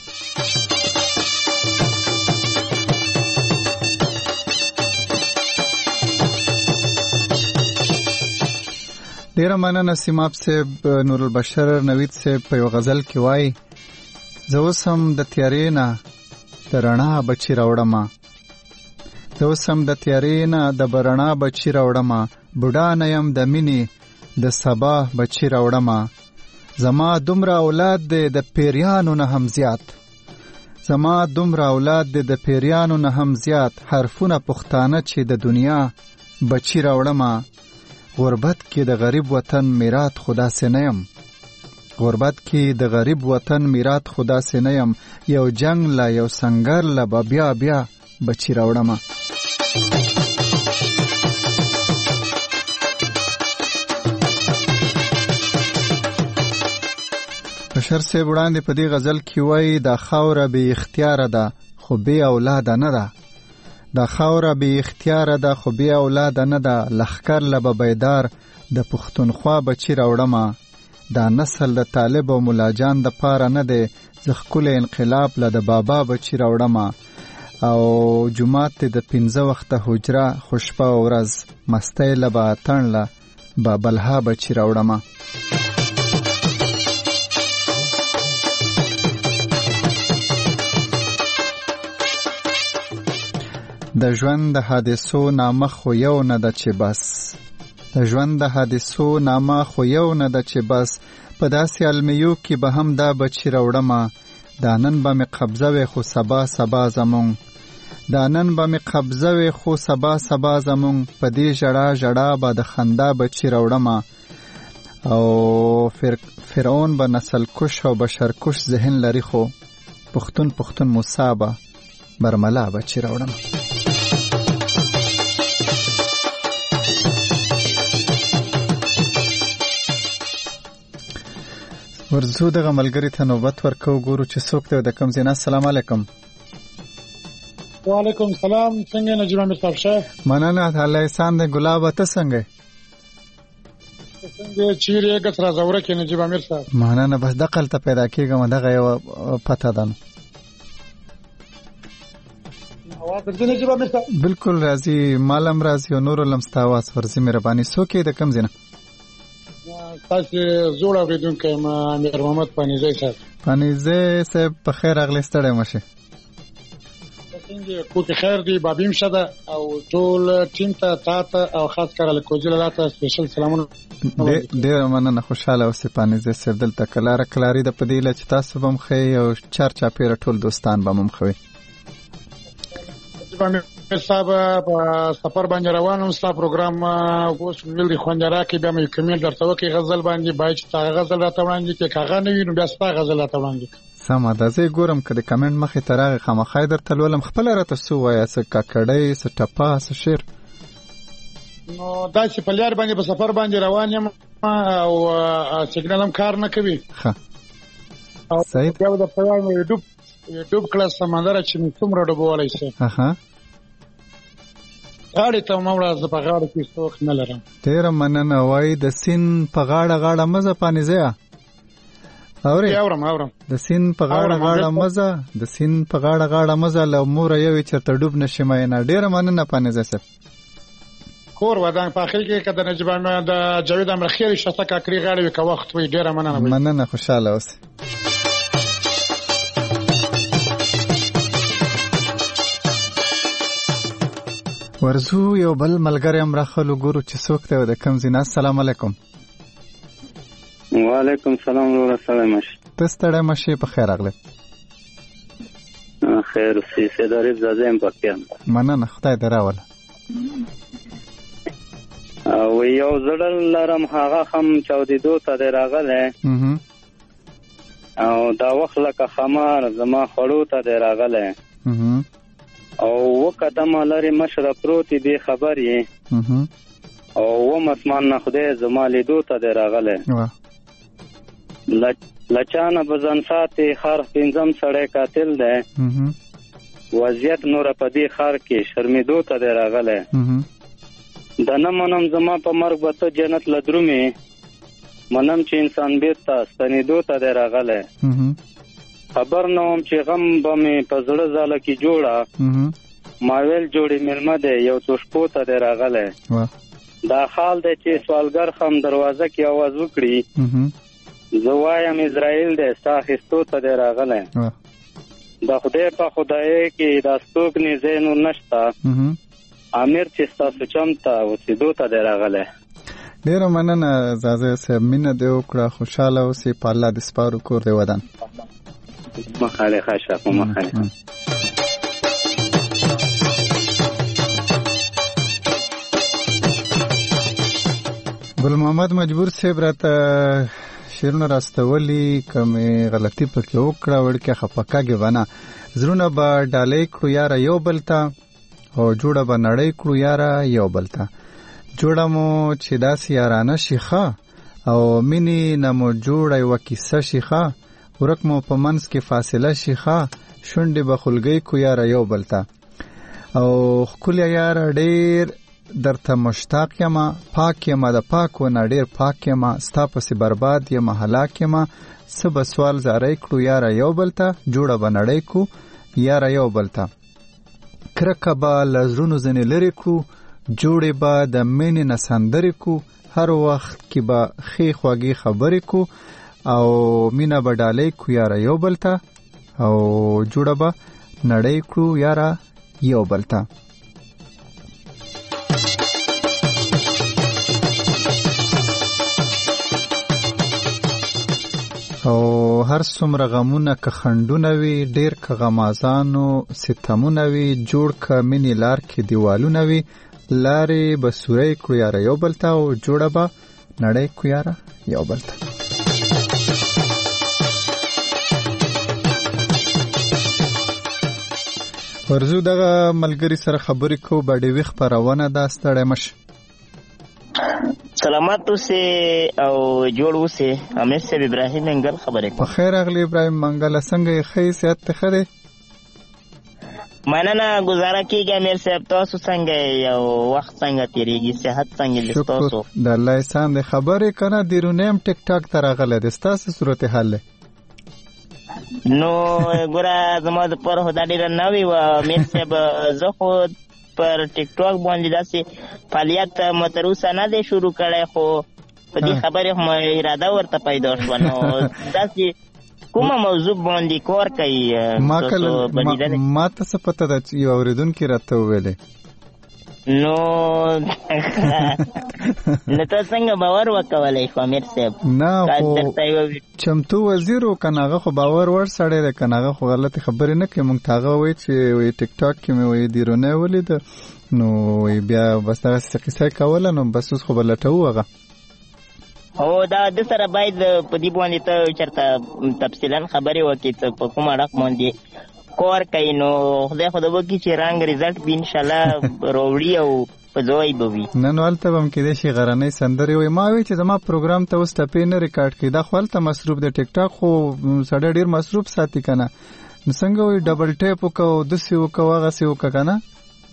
ډیره مننه سیماب صاحب. نورالبشر نوید صاحب په یو غزل کې وایي زه اوس هم د تیارې نه د رڼا بچي راوړمه زه اوس هم د تیارې نه د رڼا بچي راوړمه بوډا نه یم د مینې د سبا بچي راوړمه زما دومره اولاد دی د پیریانو نه هم زیات زما دومره اولاد دی د پیریانو نه هم زیات حرفونه پښتانه چې د دنیا بچي راوړمه غربت کې د غریب وطن میراث خدا سي نه يم غربت کې د غریب وطن میراث خدا سي نه يم یو جنگ لا یو سنگر لا بیا بیا بچی راوړم. بشر سي وړاندې په دې غزل کې وایي دا خاوره به اختیار ده خو به اولاد نه ده دا خاوره به اختیار ده خو به اولاد نه ده لخر لبه بیدار د پښتونخوا بچی راوړمه دا نسل د طالب او ملاجان د پاره نه دی زخکول انقلاب له د بابا بچی راوړمه او جمعات د پنځه وخته حجره خوشپه ورځ مستی لبه تن له بابلها بچی راوړمه. د ژوند د حادثو نامه خو یو نه ده چې بس د ژوند د حادثو نامه خو یو نه ده چې بس په داسې المیو کې به هم دا بچی راوړمه دا نن به مې قبضه وي خو سبا سبا زمونږ دا نن به مې قبضه وي خو سبا سبا زمونږ په دې ژړا ژړا به د خندا بچی راوړمه او فر... فرعون به نسل کش او بشر کش ذهن لري خو پښتون پښتون موسی به برملا بچی راوړمه. ورزو دغه ملګری ته نوبت ورکو ګورو چې څوک دی د کوم ځای نه. السلام علیکم. وعلیکم السلام. څنګه نجیب عامر صاحب شه؟ مننه الله احسان دی. ګلاب ته څنګه څنګه چیرې ګټرا زوره کې نجیب عامر صاحب؟ مننه بس دقل ته پیدا کېږم دغه یو پته ده. اواز درځي نجیب عامر صاحب؟ بالکل راځي مالم راځي او نور لمستا आवाज ورزي مهرباني څوک د کوم ځای نه؟ تاسو زوړ اوریدونکو ما امیر محمد پانیزی صاحب. پانیزی صاحب په خیر اغلی ستړی مشه. څنګه کوکه خیر دی بابیم شده او ټول ټیم ته تاسو او خاص کر له کوجل لاته سپیشل سلامونه. ډیر مننه، خوشاله اوسئ پانیزه صاحب. دلته کلاره کلاری د پدیله چې تاسو بم خې او چار چاپیره ټول دوستان بم خوي. صاحب په سفر باندې روانم، ستا پروګرام اوس ویل دی خوندرا کې بیا مې کمیل درته وکي غزل باندې بای چې تا غزل راته وړاندې کې کاغه نه وینم بیا ستا غزل راته وړاندې سمه ده. زه ګورم که د کمنټ مخې ته راغی خامخا درته لولم. خپله راته څه ووایه، څه کاکړی، څه ټپه، څه شعر؟ نو داسې په لار باندې په سفر باندې روان یم او سیګنال هم کار نه کوي. ښه صحیح. بیا درته وایم یوټیوب یوټیوب کلاس سمندر چې څومره ډوبولی شي. اها غاړې ته مه وړه، زه په غاړه کې څوک نه لرم. ډېره مننه. وایي د سیند په غاړه غاړه مزه پانیزیه اورې؟ اورم اورم. د سیند په غاړه غاړه مزه، د سیند په غاړه غاړه مزه له موره یوې چېرته ډوب نه شي مینه. ډېره مننه پانیزه صاحب. کور ودان په اخر کې که د نجیبان د جاوید امرخیل شته کاکړي غاړه وي که وخت وي. ډېره مننه. مننه، خوشحاله اوسئ. ورزو یو بل ملګری هم راخلو ګورو چې څوک دی او د کوم ځای نه. السلام علیکم. وعلیکم سلام وروره. سلام مشه. ته ستړی مشې، په خیر راغلی. خیر اوسې. سید عارف زاده یم پکتیا. مننه، خدای دې راوله. او یو زړه لرم هغه هم چاودېدو ته دی راغلی او دا وخت لکه خمار زما خوړو ته دی راغلی او وقدمه لرې مشره پروتې بې خبر یې او اووم اسمان نه خدای زما لیدو ته دی راغلی. له چا نه به ځان ساتې ښار پنځم سړی قاتل دی وضعیت نوره په دې ښار کې شرمېدو ته دی راغلی. د نه منم زما په مرګ به ته جنت له درومې منم چې انسان بیت ته ستنېدو ته دی راغلی. خبر نه وم چې غم به مې په زړه ځاله کې جوړه ما ویل جوړې مېلمه دی یو څو شپو ته دی راغلی. دا حال دی چې سوالګر خم دروازه کې اواز وکړي زه وایم اسرائیل دی ستا اخیستو ته دی راغلی. د خدای په خدایۍ کې دا څوک نیزی نور نشته امیر چې ستاسو چم ته اوسېدو ته دی راغلی. ډېره مننه زازه صاحب، مینه دې وکړه، خوشحاله اوسې، په الله دې سپارو، کور دې ودان. مخاله خاشه په مخاله. ګل محمد مجبور صاحب راته شعرونه راستولي، که مې غلطي پکې وکړه وړکې خفکاږې ونه. زړونه به ډالۍ کړو یاره یو بل ته او جوړه به نړۍ کړو یاره یو بل ته. جوړه مو چې داسې یارانه شي ښه او مینې نه مو جوړه یوه کیسه شي ښه ورک مو په منځ کې فاصله شي ښه شونډې به خولګۍ کو یاره یو بل ته. او ښکلې یاره ډېر درته مشتاق یمه پاک یمه د پاکو نه ډېر پاک یمه ستا پسې برباد یمه هلاک یمه څه به سوال زاری کړو یاره یو بل ته جوړه به نړۍ کو یاره یو بل ته. کرکه به له زړونو ځینې لرې کړو جوړې به د مینې نه سندرې کو هر وخت کې به ښې خوږې خبرې کو او مینه به ډالۍ کو یاره یو بل ته او جوړه به نړۍ کړو یاره یو بل ته. او هر څومره غمونه که خنډونه وي ډېر که غمازانو ستمونه وي جوړ که مینې لار کې دیوالونه وي لارې به سوری کړو یاره یو بل ته او جوړه به نړۍ کړو یاره یو بل ته. ورزو دغه ملګری سره خبرې کو باډې ویخ پرونه دا ستړی مش سلامات اوسې او جوړ اوسې. امیر صاحب ابراهیم منګل خبرې کوم. په خیر اغلی ابراهیم منګل څنګه یې ښه صحت ته ښه دی؟ مننه گزاره کېږي امیر صاحب تاسو څنګه یو وخت څنګه تېرېږي صحت څنګه دی ستاسو؟ د الله احسان دی. خبرې که نه دیرونه هم ټیک ټاک ته راغلی دی ستاسو صورت حال دی؟ نو ګوره زما دپاره خو دا ډېره نوې وه امیر صاحب. زه خو پر ټیک ټاک باندې داسې فعالیت مو تر اوسه نه دی شروع کړی خو په دې خبرې خو اراده ورته پیدا شوه نو داسې کومه موضوع باندې کار کوي ما کله ما ته څه پته ده چې یو اورېدونکي راته وویلې نو نو ته څنګه باور وکولای شو امیر صاحب نه خو چمتو وزیر و کنه هغه خو باور وړ سړی دی کنه هغه خو غلطي خبرې نه کوي موږ ته هغه وایي چې وایي ټیک ټاک کې مې وایي دیرونه ولیده نو بیا بس دغسې قصه یې کوله نو بس اوس خو به لټوو هغه او دا د سره باید په دې باندې ته چېرته تفصیلا خبرې وکړې ته په کوم اړخ باندې کار کوي نو خدای خو د وکړي چې رنګ ریزلټ به انشاءالله راوړي او په ځای به وي نه نو هلته به هم کېدای شي غرنۍ سندرې وایي ما وایي چې زما پروګرام ته اوس ټپې نه ریکارډ کړي دا خو هلته مصروف دی ټیک ټاک خو سړی ډېر مصروف ساتي که نه نو څنګه وایي ډبل ټیپ وکړو داسې وکړو هغسې وکړه که نه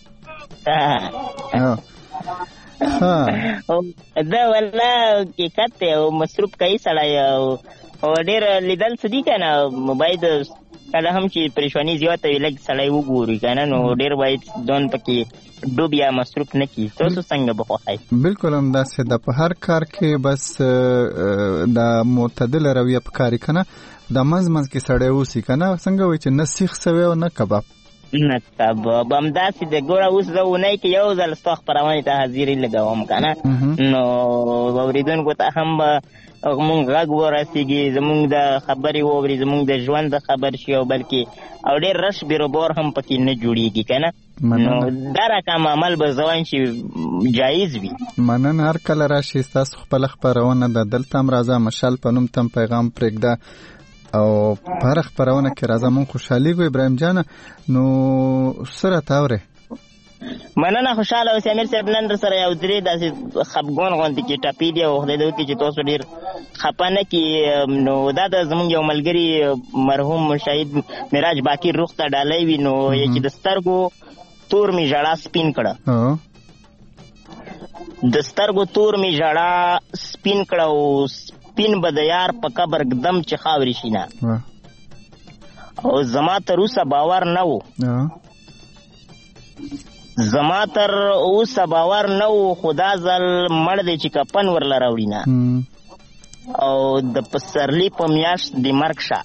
دا والله حقیقت دی او مصروف کوي سړی او ډېر لیدل څه دي که نه باید کله هم چې پریشاني زیاته وي لږ سړی وګوري که نه نو ډېر باید ځان پکې ډوب یا مصروف نه کړي تاسو څنګه به خوښئ بلکل همداسې ده په هر کار کې بس د معتدله رویه پکار وي که نه د منځ منځ کې سړی اوسي که نه څنګه وایي چې نه سیخ سوی او نه کباب نه کباب همداسې د ګوره اوس زه اونۍ کې یو ځل ستا خپرونې ته حاضري لګوم که نه نو اورېدونکو ته هم به مونږ غږ ورسېږي زمونږ د خبرې واوري زمونږ د ژوند د خبر شي او بلکې او ډېر رش بیروبار هم پکې نه جوړېږي که نه نو دا رقم عمل به زوان چې جایز وي مننه هر کله راشي ستاسو خپله خپرونه ده دلته هم راځه مشال په نوم ته پیغام پرېږده او په هره خپرونه کې راځه مونږ خوشحالېږو ابراهیم جانه نو څه راته اورې مننه خوشحاله اوسې امیر صاحب نن در سره یو درې داسې خفګان غوندې کې ټپې دي او خدای دې وکړي چې تاسو ډېر خفه نه کړي نو دا د زموږ یو ملګري مرحوم شهید معراج باقر روح ته ډالۍ وي نو چې د سترګو تور مې ژړا سپین کړه د سترګو تور مې ژړا سپین کړه او سپین به د یار په قبر ږدم چې خاورې شي نه او زما تر اوسه باور نه و زما تر اوسه باور نه و خو دا ځل مړ دی چې کفن ورله راوړي نه او د پسرلي په میاشت د مرګ شه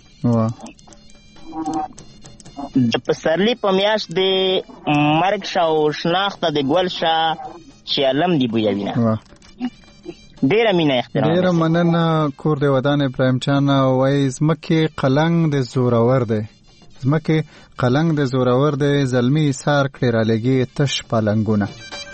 د پسرلي په میاشت د مرګ شه او شناخته د ګل شه چې علم دی بویوي نه ډېره مینه احترام ډېره مننه کور دی ودان ابراهیم جان وایي ځمکې قلنګ د زورور دی ځمکې قلنګ د زورور دی زلمي ایثار کړې رالګي تش پالنګونه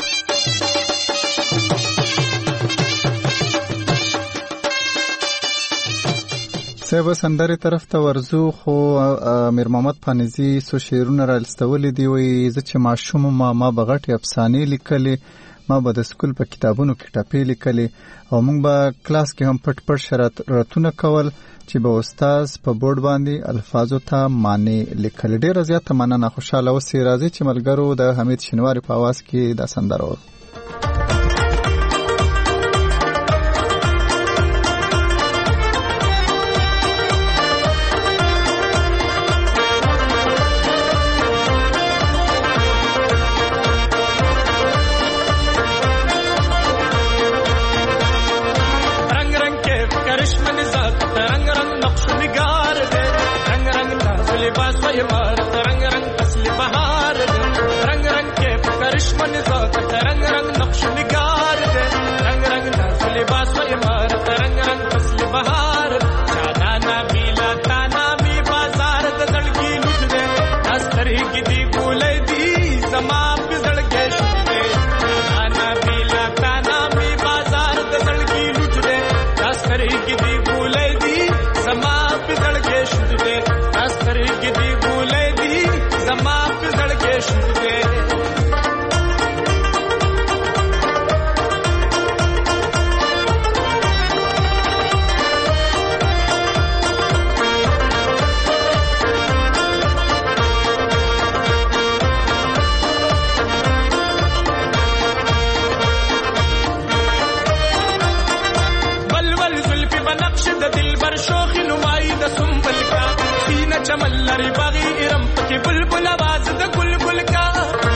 صاحب سندرې طرف ته ورزو خو امیر محمد پانیزي څو شعرونه راستولي دي وایي زه چې ماشوم ما ما به غټې افسانې لیکلې ما به د سکول په کتابونو کې ټپې لیکلې او موږ به کلاس کې هم پټ پټ شرطونه کول چې به استاد په بورډ باندې الفاظو ته معنی لیکل ډېره زیاته مننه خوشاله اوسئ راځئ چې ملګرو د حمید شینواري په اواز کې دا سندره اورو چمن لري باغی ارم پکې بلبل आवाज د ګل ګل کا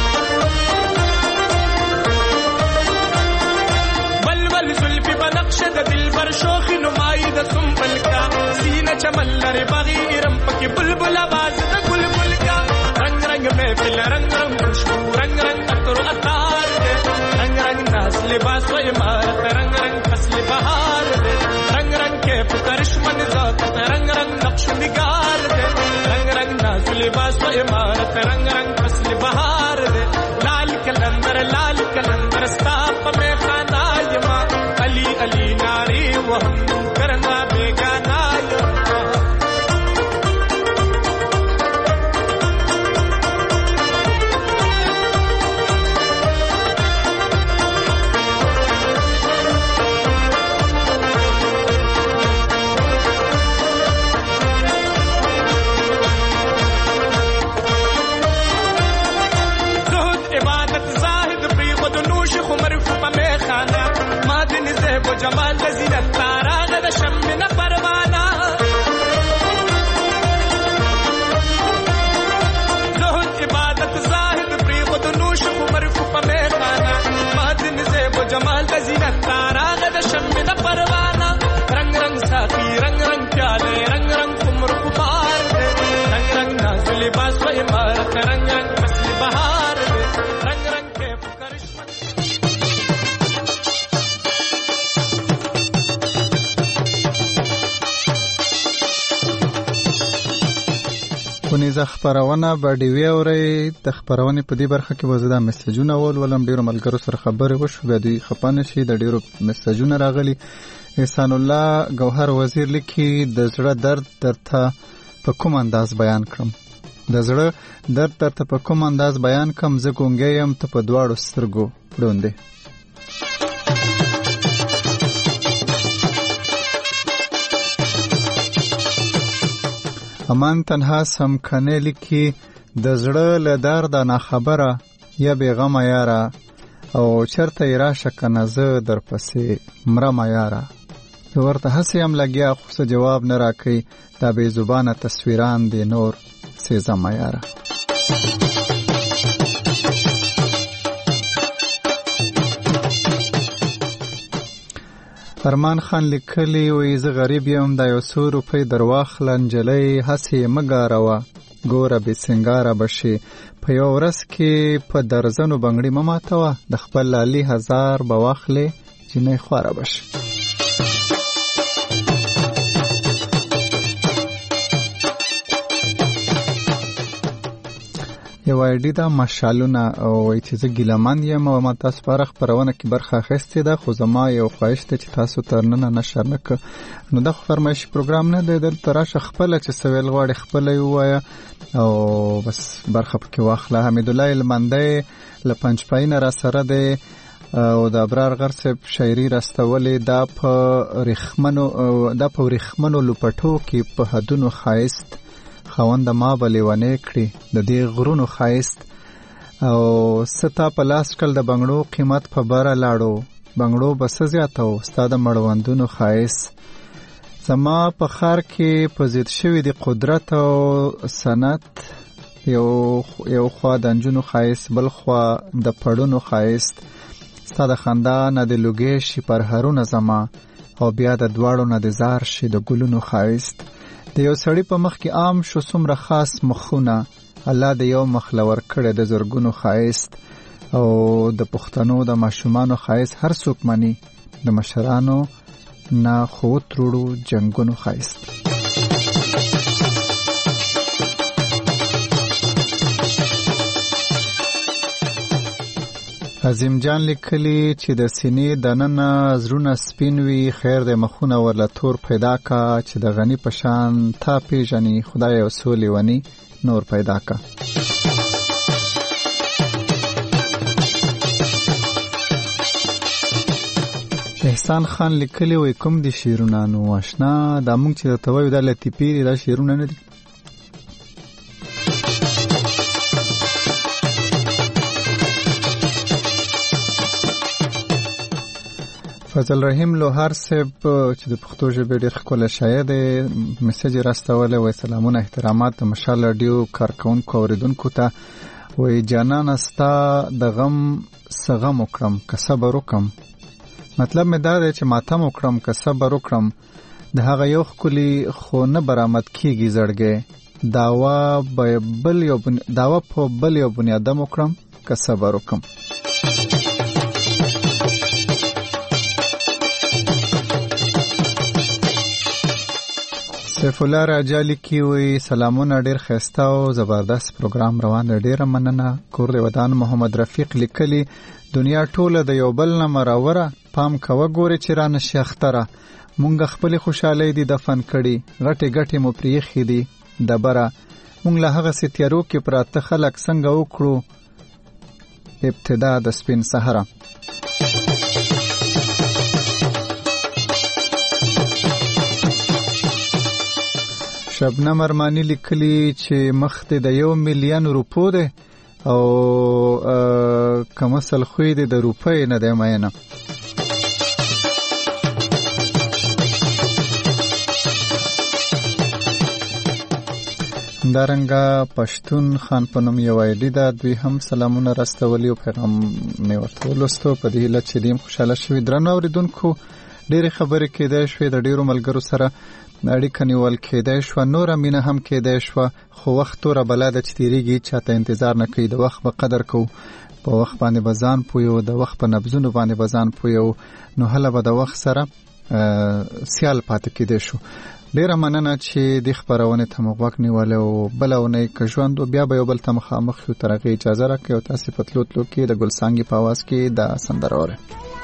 रंग रंग खुशबू रंग रंग अतर अतार दे रंग रंग नाज लिबास व इमारत रंग रंग फसल बहार दे रंग रंग के करिश्मा निजात रंग रंग नक्श निगार दे रंग रंग नाज लिबास व इमारत रंग रंग फसल बहार दे लाल कलंदर लाल कलंदर स्ताप में खाना यमा अली अली नारी वो हम करना बेगाना जमाल ज़ीनत तारा गद शम्म न परवाना ज़ुहद इबादत ज़ाहिद प्री खुद नूश मरफ में खाना मादिन ज़ेब जमाल ज़ीनत तारा गद शम्म न परवाना रंग रंग साथी रंग रंग प्याले रंग रंग कुमर कुमार दे रंग रंग नाज़ लिबास व इमारत रंग रंग फसल बहार दे रंग रंग के करिश्मा ونیزه خبرونه به ډیوی اوري د خبرونه په دې برخه کې وزدا میسجونه ول ولم ډیرو ملګرو سره خبرې وشو به دوی خپانه شي د ډیرو میسجونه راغلي احسان الله گوهر وزیر لیکي د زړه درد درته په کوم انداز بیان کړم د زړه درد درته په کوم انداز بیان کړم زه ګونګی یم ته په دواړو سترګو پړوندې امان تنها سم کنه لیکي د زړه له درد نه خبره یا بیغمه یاره او چرته یې راشه کنه زه در پسې مرمه یاره زه ورته هسې یم لګیا خو څه جواب نه راکوي دا بې زبانه تصویران دی نور سېزمه یاره ارمان خان لیکلی وی زه غریب یم دا یو څو روپۍ درواخله نجلۍ هسې یې مه ګاروه ګوره بې سینګاره به شي په یو ورځ کې په درزنو بنګړي مه ماتوه د خپل لالي هزار به واخلې جینۍ خواره به شي یو ایډي دا ماشالونه او وایي چې زه ګیلهمند یم او ما تاسو په هره خپرونه کې برخه اخیستې ده خو زما یو خواهش دی چې تاسو تر ننه نشر نه کړه نو دا خو فرمایشي پروګرام نه دی دلته راشه خپله چې څه ویل غواړې خپله یې ووایه او بس برخه پکې واخله حمیدالله هلمندی له پنجپایي نه راسره دی او د ابرار غر صاحب شاعري راستولې دا په ریښمنو دا په ورېښمنو لوپټو کې په حدونو ښایست خوند ما به لیونی کړي د دې غرونو ښایست او ستا په لاس کل د بنګړو قیمت په بره لاړو بنګړو به څه زیاته و ستا د مړوندونو ښایست زما په ښار کې په ضد شوي د قدرت او صنعت یو یو خوا د نجونو ښایست بل خوا د پړونو ښایست ستا د خندا نه د لوګې شي پرهرونه زما او بیا د دواړو نه د زار شي د ګلونو ښایست د یو سړی په مخ کې عام شو څومره خاص مخونه الله د یو مخ لور کړی د زرګونو ښایست او د پښتنو د ماشومانو ښایست هر څوک مني د مشرانو نه خو تروړو جنګونو ښایست عظیم جان لیکلی چې د سینې دننه زړونه سپین وي خیر د مخونه ورله تور پیدا کا چې د غنی پشان تا پیژني خدای او سولې ونی نور پیدا کا احسان خان لیکلی وي کوم دي شیرونه نو آشنا دا مونږ چې ته وایو د لطیفې دي دا شیرونه نه دي فضل رحیم لوهار صاحب چې د پښتو ژبې ډېر ښکلی شاعر دی میسج راستولی وایي سلامونه احترامات د مشال راډیو کارکوونکو اورېدونکو ته وایي جانانه ستا د غم څه غم وکړم که صبر وکړم مطلب مې دا دی چې ماتم وکړم که صبر وکړم د هغه یو ښکلي خو نه برآمد کېږي زړګی داوا به بل یو بن... داوا په بل یو بنیادم وکړم که صبر وکم. سیف الله راجالی کی وی سلامونه، ډیر خسته او زبردست پروګرام روان دی، ډیره مننه. کور دی ودان محمد رفیق لیکلی دنیا ټوله د یو بل نه مراوره، پام کوه ګوري چې را نشي اختره، مونږ خپل خوشحالي دي دفن کړي، غټي غټي مو پریخي دي دبره، مونږ له هغه ستیارو کې پراته خلک څنګه وکړو ابتدا د سپین سحره. شبنم ارمانی لیکلی چې مخ دې د یو میلیون روپو ده او کمسل خوی دې د روپۍ نه دی مینه. دارنګه پښتون خان په نوم یو آی ډي ده، دوی هم سلامونه راستولي او پیغام مې ورته ولوستو په دې هیله چې دیم خوشاله شوي. درنو اورېدونکو، ډېرې خبرې کېدای شوې، د ډېرو ملګرو سره اړیکه نیول کېدای شوه، نوره مینه هم کېدای شوه، خو وخت توره بلا ده چې تېرېږي، چاته انتظار نه کوي. د وخت به قدر کوو، په وخت باندې به ځان پویو، د وخت په نبضونو باندې به ځان پویو، نو هله به د وخت سره سیال پاتې کېدای شو. ډیره مننه چې د خبرونه ته مغوک نیولې او بلونه که ژوند بیا به یو بل ته مخامخ یو ترغه اجازه راکړي او تاسو په تلو تلو کې د ګلسانګي په आवाज کې د سندره اوره.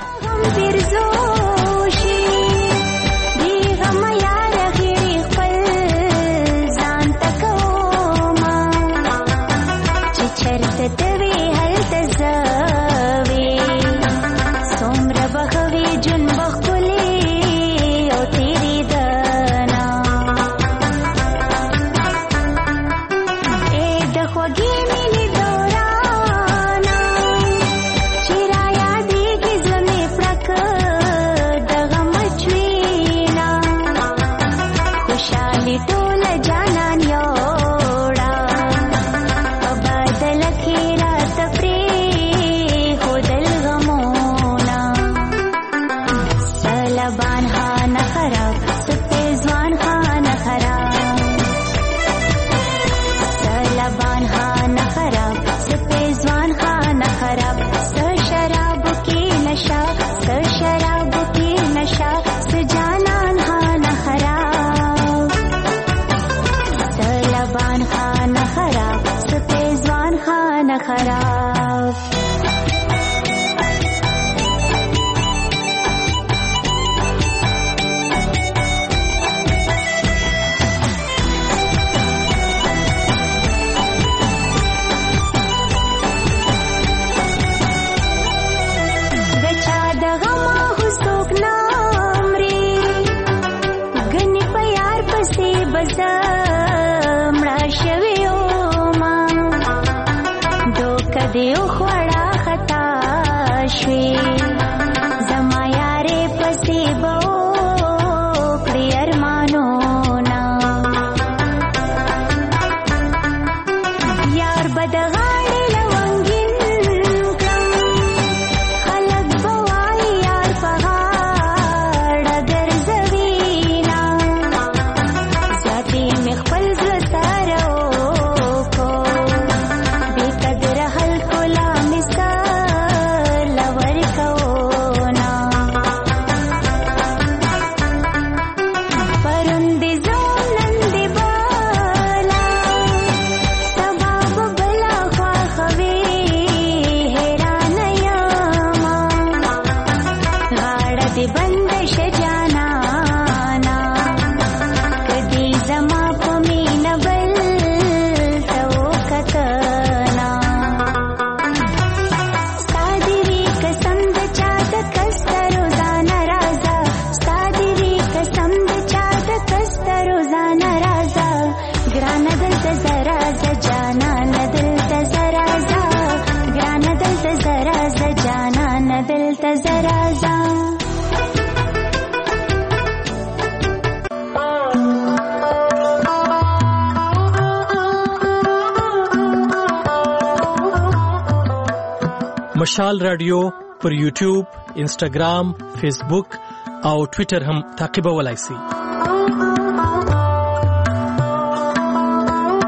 مشال رادیو پر یوټیوب، انسټاګرام، فیسبوک او ټوئیټر هم تعقیبولای شئ.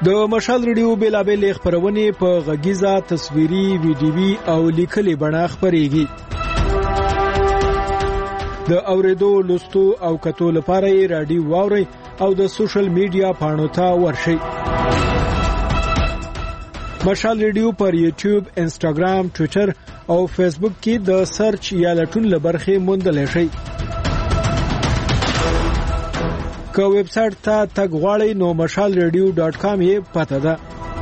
د مشال ریډیو بیلابېل خبرونه په غږیزه تصویري ویډیوي او لیکلي بڼه خبريږي. د اوریدو لوستو او کتو لپاره رادیو واوري او د سوشل میډیا پاڼو ته ورشئ. مشال ریډیو پر یوټیوب، انسټاګرام، ټوئیټر او فیسبوک کې د سرچ یا لټون لبرخه موندل شي. که ویب سټ ته تګ غواړئ نو مشال ریډیو ډاټ کام یې پته ده.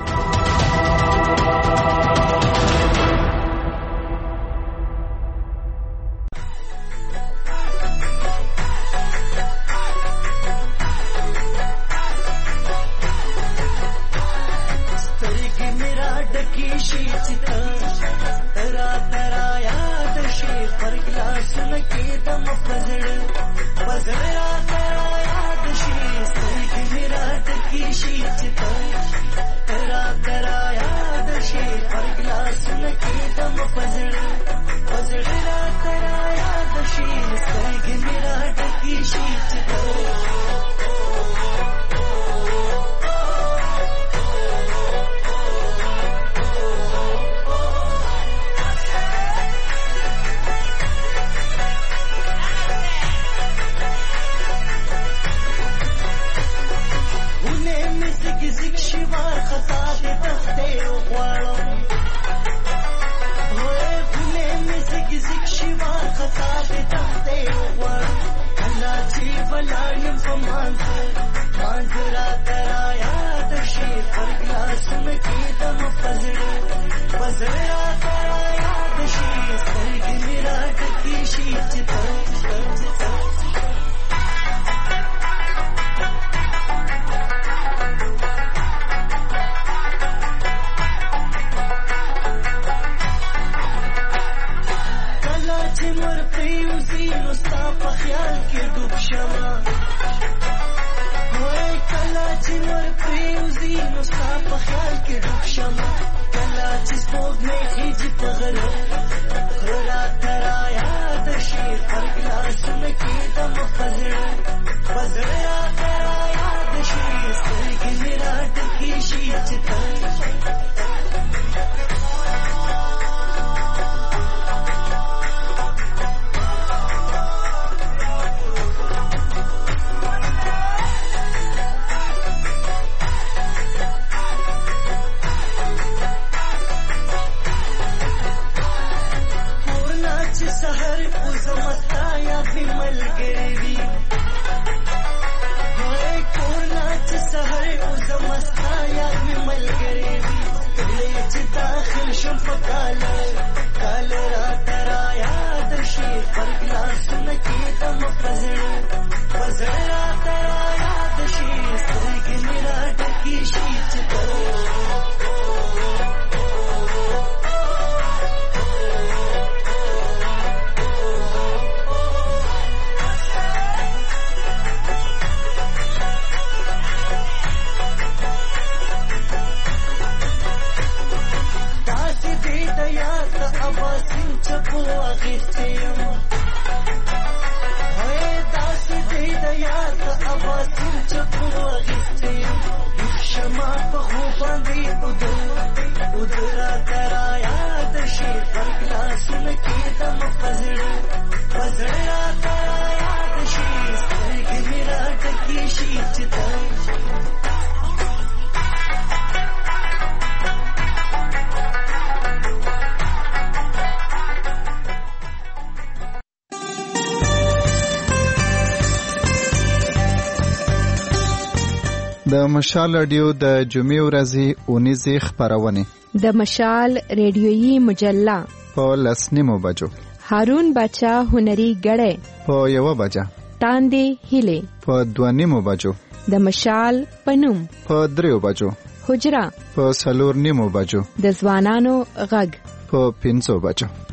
د مشال رادیو د جمعې ورځې اونیزې خبرونه د مشال ریډیویي مجله په لسنیمو بجو، هارون بچا هنري غړې په یو بجه، تاندې هیله په دوانیمو بجو، د مشال پنوم په دریو بجو، حجرا په سلور نیمو بجو، د ځوانانو غږ په پنځو بجو.